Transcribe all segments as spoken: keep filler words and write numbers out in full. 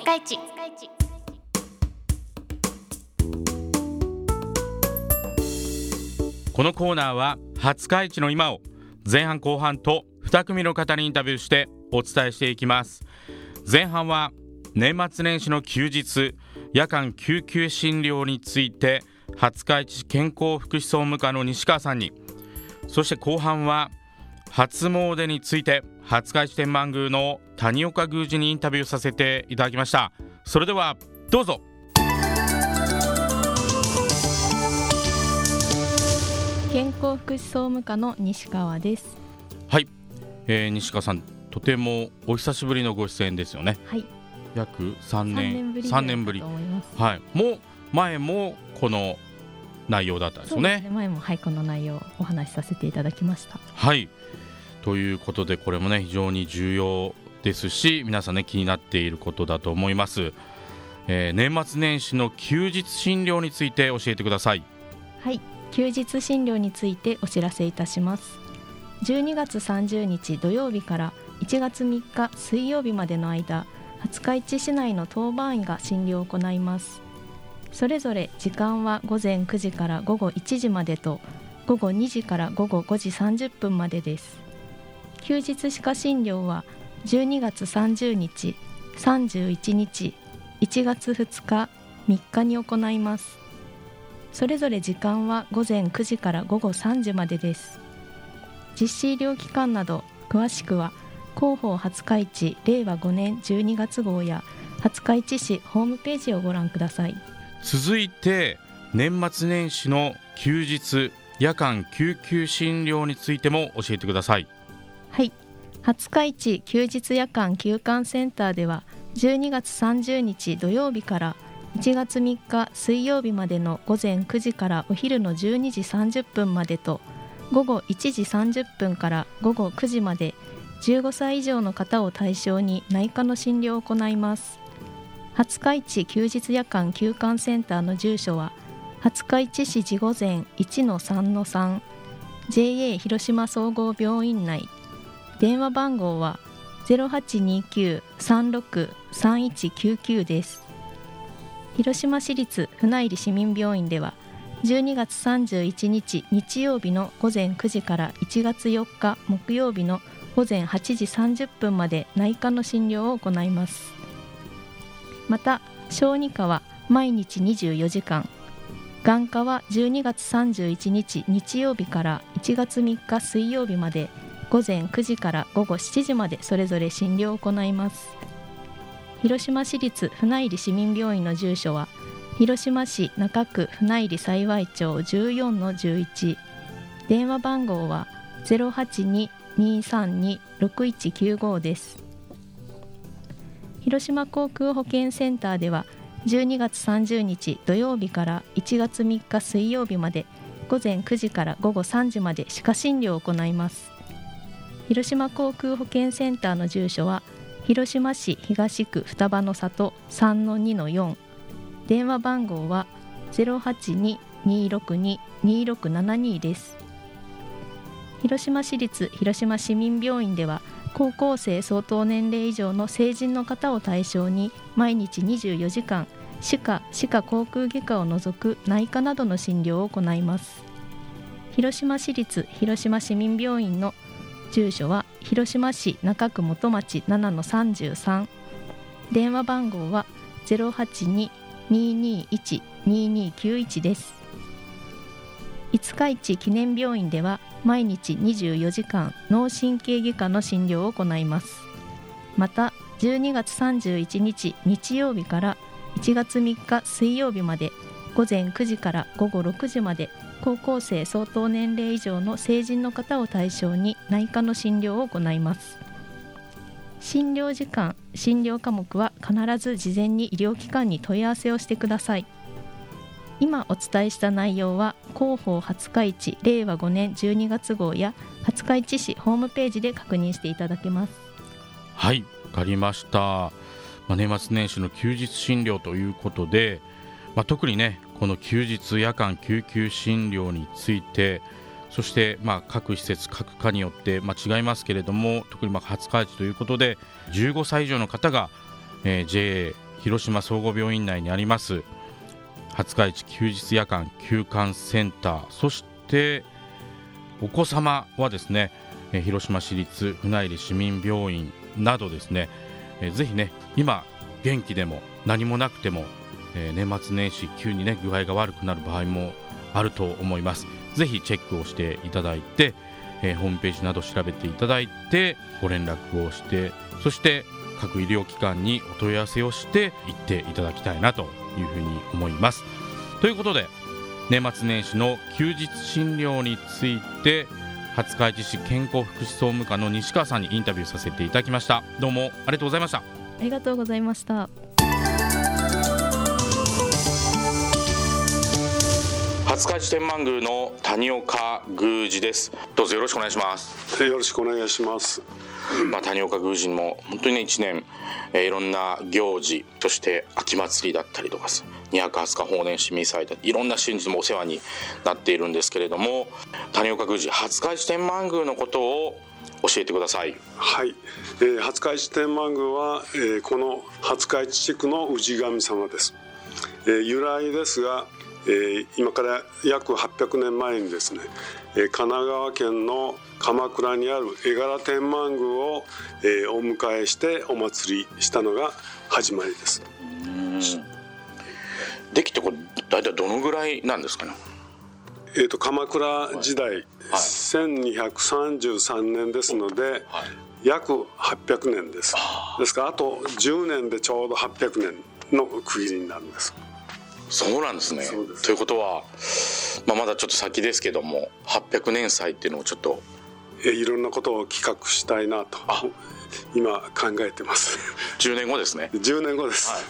日市。 このコーナーは廿日市の今を前半後半とに組の方にインタビューしてお伝えしていきます。前半は年末年始の休日夜間救急診療について廿日市市健康福祉総務課の西川さんに、そして後半は初詣について廿日市天満宮の谷岡宮司にインタビューさせていただきました。それではどうぞ。 健康福祉総務課の西川です。 はい、えー、西川さん、とてもお久しぶりのご出演ですよね。 はい、 約さんねん、 さんねんぶりだと思います。 はい、もう前もこの内容だったんですよね。 そうですね、前も、はい、この内容をお話しさせていただきました。 はい、ということでこれもね非常に重要ですし、皆さんね気になっていることだと思います。えー、年末年始の休日診療について教えてください。 はい、休日診療についてお知らせいたします。じゅうにがつさんじゅうにち土曜日からいちがつみっか水曜日までの間、廿日市市内の当番医が診療を行います。それぞれ時間はごぜんくじからごごいちじまでとごごにじからごごごじさんじゅっぷんまでです。休日歯科診療はじゅうにがつさんじゅうにち、さんじゅういちにち、いちがつふつか、みっかに行います。それぞれ時間はごぜんくじからごごさんじまでです。実施医療機関など詳しくは広報廿日市れいわごねんじゅうにがつ号や廿日市市ホームページをご覧ください。 続いて年末年始の休日夜間救急診療についても教えてください。 はい、廿日市休日夜間急患センターではじゅうにがつさんじゅうにち土曜日からいちがつみっか水曜日までのごぜんくじからお昼のじゅうにじさんじゅっぷんまでとごごいちじさんじゅっぷんからごごくじまでじゅうごさい以上の方を対象に内科の診療を行います。廿日市休日夜間急患センターの住所は廿日市市地御前 いちのさんのさん ジェーエー 広島総合病院内。電話番号は ゼロはちにきゅう さんろく さんいちきゅうきゅう です。広島市立船入市民病院ではじゅうにがつさんじゅういちにち日曜日のごぜんくじからいちがつよっか木曜日のごぜんはちじさんじゅっぷんまで内科の診療を行います。また小児科は毎日にじゅうよじかん、眼科はじゅうにがつさんじゅういちにち日曜日からいちがつみっか水曜日までごぜんくじからごごしちじまでそれぞれ診療を行います。広島市立船入市民病院の住所は広島市中区船入幸町 じゅうよんのじゅういち、電話番号は ゼロはちに にさんに ろくいちきゅうご です。広島航空保健センターではじゅうにがつさんじゅうにち土曜日からいちがつみっか水曜日までごぜんくじからごごさんじまで歯科診療を行います。広島航空保健センターの住所は広島市東区双葉の里 さんのにのよん、電話番号は ゼロはちに にろくに にろくななに です。広島市立広島市民病院では高校生相当年齢以上の成人の方を対象に毎日にじゅうよじかん歯科・歯科口腔外科を除く内科などの診療を行います。広島市立広島市民病院の住所は広島市中区元町 ななのさんじゅうさん、電話番号は ゼロはちに ににいち ににきゅういち です。五日市記念病院では毎日にじゅうよじかん脳神経外科の診療を行います。またじゅうにがつさんじゅういちにち日曜日からいちがつみっか水曜日までごぜんくじからごごろくじまで高校生相当年齢以上の成人の方を対象に内科の診療を行います。診療時間、診療科目は必ず事前に医療機関に問い合わせをしてください。今お伝えした内容は広報廿日市れいわごねんじゅうにがつ号や廿日市市ホームページで確認していただけます。 はい、わかりました。まあ、年末年始の休日診療ということで、まあ、特にねこの休日夜間救急診療について、そしてまあ各施設各科によってまあ違いますけれども、特にまあ廿日市ということでじゅうごさい以上の方が、えー、ジェーエー広島総合病院内にあります廿日市休日夜間休館センター、そしてお子様はですね広島市立船入市民病院などですね、えー、ぜひね今元気でも何もなくても、えー、年末年始急にね具合が悪くなる場合もあると思います。ぜひチェックをしていただいて、えー、ホームページなど調べていただいてご連絡をして、そして各医療機関にお問い合わせをして行っていただきたいなというふうに思います。ということで年末年始の休日診療について廿日市市健康福祉総務課の西川さんにインタビューさせていただきました。どうもありがとうございました。 ありがとうございました。 廿日市天満宮の谷岡宮司です。どうぞよろしくお願いします。 よろしくお願いします。 まあ、谷岡宮司も本当にねいちねん、えー、いろんな行事、そして秋祭りだったりとかにひゃくはつか法然市民祭だいろんな神事もお世話になっているんですけれども、谷岡宮司、廿日市天満宮のことを教えてください。 はい、えー、廿日市天満宮は、えー、この廿日市地区の氏神様です。えー、由来ですが、えー、今から約はっぴゃくねんまえにですね、えー、神奈川県の鎌倉にある絵柄天満宮を、えー、お迎えしてお祭りしたのが始まりです。 うん、できてこれ大体どのぐらいなんですかね。 えー、と鎌倉時代、はい、せんにひゃくさんじゅうさんねんですので、はい、約はっぴゃくねんです。ですからあとじゅうねんでちょうどはっぴゃくねんの区切りになるんです。 そうなんですね。ですということは、まあ、まだちょっと先ですけどもはっぴゃくねん祭っていうのをちょっとえいろんなことを企画したいなと今考えてます。 じゅうねんごですね。 じゅうねんごです、はい、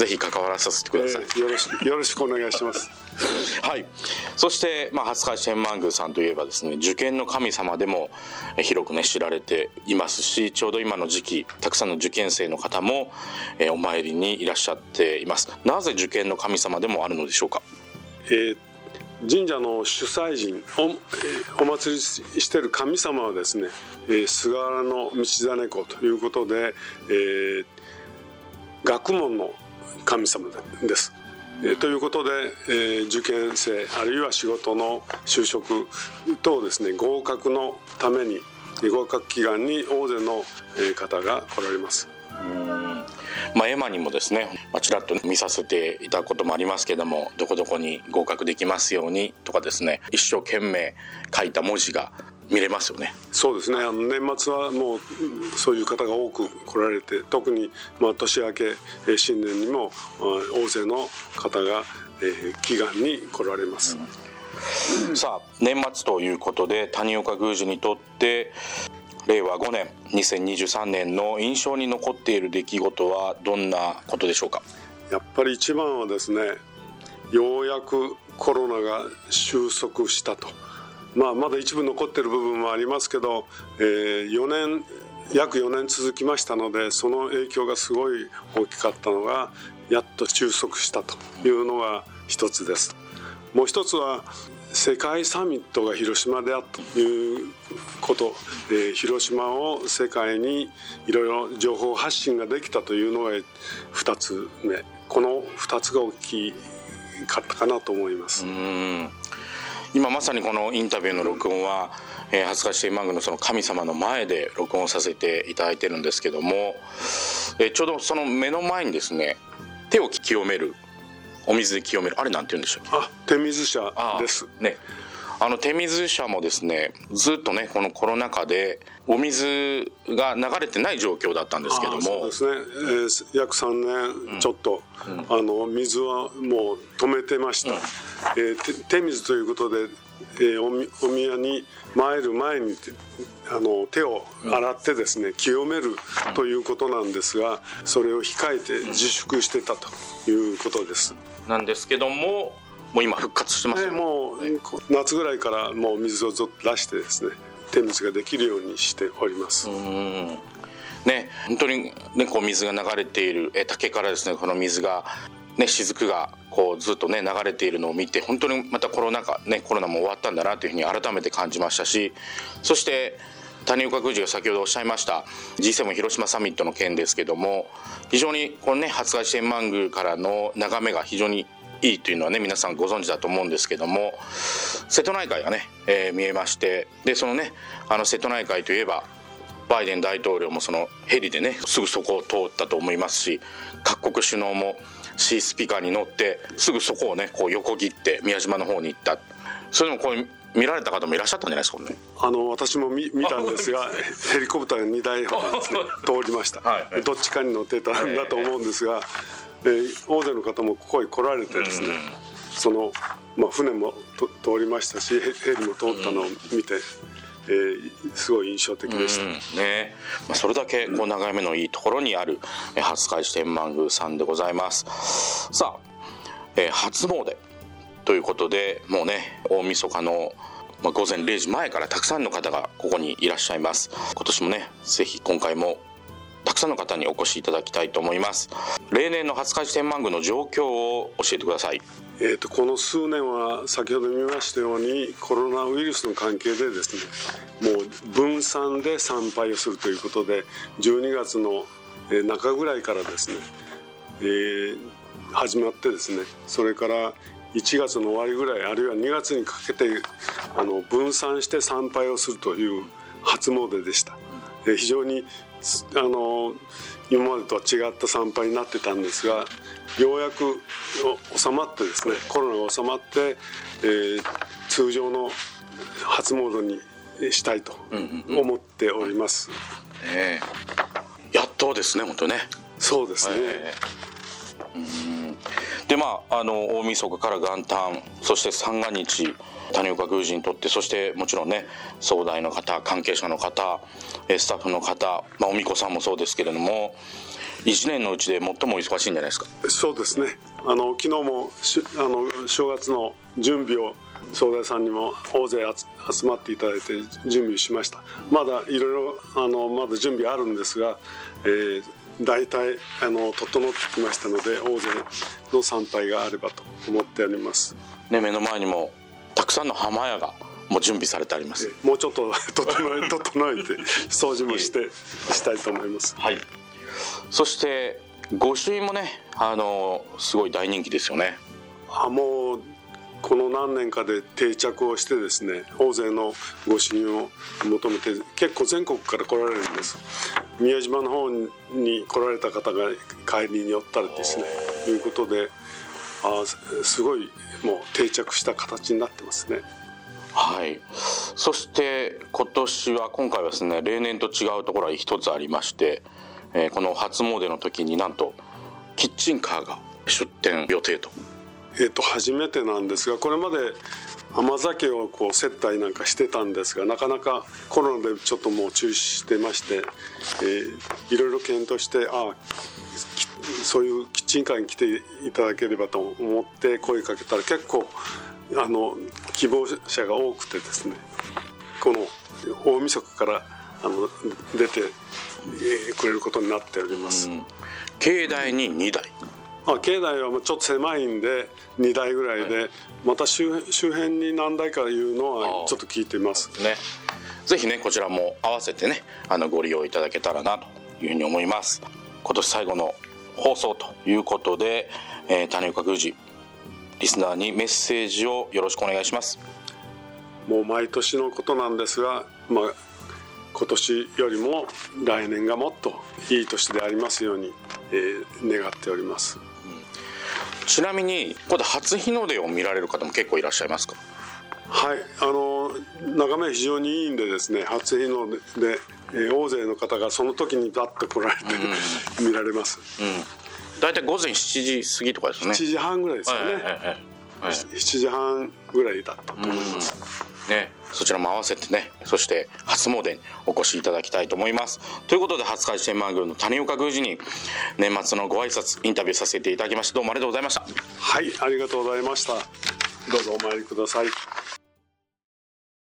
ぜひ関わらさせてください、 えー、よろしくよろしくお願いします。 はい、そして、まあ、廿日市天満宮さんといえばですね、受験の神様でも広くね知られていますし、ちょうど今の時期たくさんの受験生の方も、えー、お参りにいらっしゃっています。なぜ受験の神様でもあるのでしょうか。 えー神社の主催人 お, お祭りしている神様はですね、えー、菅原道真公ということで、えー、学問の神様です、えー、ということで、えー、受験生あるいは仕事の就職等ですね合格のために合格祈願に大勢の方が来られます。 うんまあ、絵馬にもですね、まあ、ちらっと見させていたこともありますけども、どこどこに合格できますようにとかですね、一生懸命書いた文字が見れますよね。 そうですね、あの年末はもうそういう方が多く来られて、特にまあ年明け新年にも大勢の方が祈願に来られます、 うん、さあ年末ということで谷岡宮司にとってれいわごねんにせんにじゅうさんねんの印象に残っている出来事はどんなことでしょうか。 やっぱり一番はですね、ようやくコロナが収束したと、まあ、まだ一部残っている部分もありますけど、えー、よねん約よねん続きましたので、その影響がすごい大きかったのがやっと収束したというのが一つです。もう一つは世界サミットが広島であったということ、えー、広島を世界にいろいろ情報発信ができたというのがふたつめ、このふたつが大きかったかなと思います。 うーん、今まさにこのインタビューの録音は、えー、廿日市天満宮のその神様の前で録音させていただいてるんですけども、えー、ちょうどその目の前にですね、手を清める、お水で清める、あれなんて言うんでしょう。 あ、手水舎です。 ね、あの手水舎もですね、ずっとねこのコロナ禍でお水が流れてない状況だったんですけども、 そうですね、えー、約さんねんちょっと、うん、あの水はもう止めてました、うん、えー、手水ということで、えー、お, お宮に参る前にあの手を洗ってですね、うん、清めるということなんですが、それを控えて自粛してたということです、 うん、なんですけども、もう今復活してますよね。 もう夏ぐらいからもう水をずっと出してですね、手水ができるようにしております。 うーん、ね、本当に、ね、こう水が流れている、え竹からですね、この水が、ね、雫がこうずっとね流れているのを見て、本当にまたコロナ禍、ね、コロナも終わったんだなというふうに改めて感じましたし、そして谷岡宮司が先ほどおっしゃいました ジーセブン 広島サミットの件ですけども、非常にこのね廿日市天満宮からの眺めが非常にいいというのはね皆さんご存知だと思うんですけども、瀬戸内海がね、えー、見えまして、でそのねあの瀬戸内海といえばバイデン大統領もそのヘリでねすぐそこを通ったと思いますし、各国首脳もシースピーカーに乗ってすぐそこをねこう横切って宮島の方に行った。それでもこう見られた方もいらっしゃったんじゃないですかね。 あの私も 見, 見たんですがヘリコプターがにだいほどですね通りました、はいはい、どっちかに乗ってたんだと思うんですが、えー、大勢の方もここへ来られてですね、その、まあ、船もと通りましたしヘリも通ったのを見て、えー、すごい印象的でした、 うんねまあ、それだけこう眺めのいいところにある廿日市天満宮さんでございます。さあ、えー、初詣ということで、もうね大晦日のまあ午前れいじまえからたくさんの方がここにいらっしゃいます。今年もねぜひ今回もたくさんの方にお越しいただきたいと思います。例年の廿日市天満宮の状況を教えてください。 えーとこの数年は先ほど見ましたようにコロナウイルスの関係でですね、もう分散で参拝をするということで、じゅうにがつの中ぐらいからですね、えー、始まってですね、それからいちがつの終わりぐらいあるいはにがつにかけてあの分散して参拝をするという初詣でした。えー、非常にあの今までとは違った参拝になってたんですが、ようやく収まってですね、コロナが収まって、えー、通常の初詣にしたいと思っております、 うんうんうんね、やっとですね本当ね。 そうですね、 えー、うんでまああの大晦日から元旦、そして三が日谷岡宮司にとって、そしてもちろんね総代の方、関係者の方、スタッフの方、まあ、お巫女さんもそうですけれども、いちねんのうちで最も忙しいんじゃないですか。 そうですね。あの昨日もあの正月の準備を総代さんにも大勢集まっていただいて準備しました。まだいろいろあのまだ準備あるんですが、えー、大体あの整ってきましたので、大勢の参拝があればと思っております、 ね、目の前にもたくさんの浜屋がもう準備されてあります。 もうちょっと整え、整えて掃除もしてしたいと思います。 はい。そして御朱印もね、あのすごい大人気ですよね。 あもうこの何年かで定着をしてですね、大勢の御朱印を求めて結構全国から来られるんです。宮島の方に来られた方が帰りに寄ったりですねということで、あすごいもう定着した形になってますね。 はい。そして今年は今回はですね、例年と違うところが一つありまして、えー、この初詣の時になんとキッチンカーが出店予定と。 えーと初めてなんですが、これまで甘酒をこう接待なんかしてたんですが、なかなかコロナでちょっともう中止してまして、えー、いろいろ検討して、あそういうキッチンカーに来ていただければと思って声かけたら、結構あの希望者が多くてですね、この大晦日からあの出て、えー、くれることになっております。うん、 境内ににだい。 あ境内はちょっと狭いんでにだいぐらいで、はい、また 周, 周辺に何台かいうのはちょっと聞いてますね。ぜひねこちらも合わせてねあのご利用いただけたらなというふうに思います。今年最後の放送ということで、えー、谷岡宮司リスナーにメッセージをよろしくお願いします。 もう毎年のことなんですが、まあ、今年よりも来年がもっといい年でありますように、えー、願っております。 ちなみにここで初日の出を見られる方も結構いらっしゃいますか？ はい、あの眺め非常にいいんでですね、初日の出で、えー、大勢の方がその時にバッと来られて、うん、見られます。 うん、だいたい午前しちじ過ぎとかですね。 しちじはんぐらいですよね。はいはいはいはい、しちじはんぐらいだったと思います。 うん、ね、そちらも合わせてね、そして初詣にお越しいただきたいと思います。ということで廿日市天満宮の谷岡宮司に年末のご挨拶インタビューさせていただきまして、どうもありがとうございました。 はい、ありがとうございました。どうぞお参りください。